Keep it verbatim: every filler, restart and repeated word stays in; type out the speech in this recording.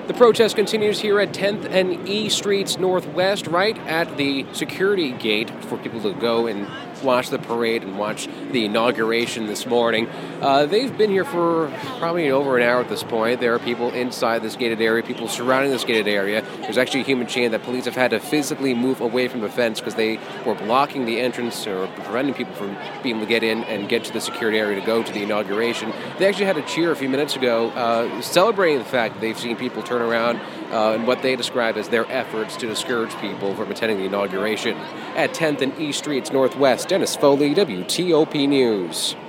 The protest continues here at tenth and E Streets Northwest, right at the security gate for people to go and watch the parade and watch the inauguration this morning. Uh, they've been here for probably over an hour at this point. There are people inside this gated area, people surrounding this gated area. There's actually a human chain that police have had to physically move away from the fence because they were blocking the entrance or preventing people from being able to get in and get to the security area to go to the inauguration. They actually had a cheer a few minutes ago uh, celebrating the fact that they've seen people turn around uh, and what they describe as their efforts to discourage people from attending the inauguration. At tenth and E Streets Northwest, Dennis Foley, W T O P News.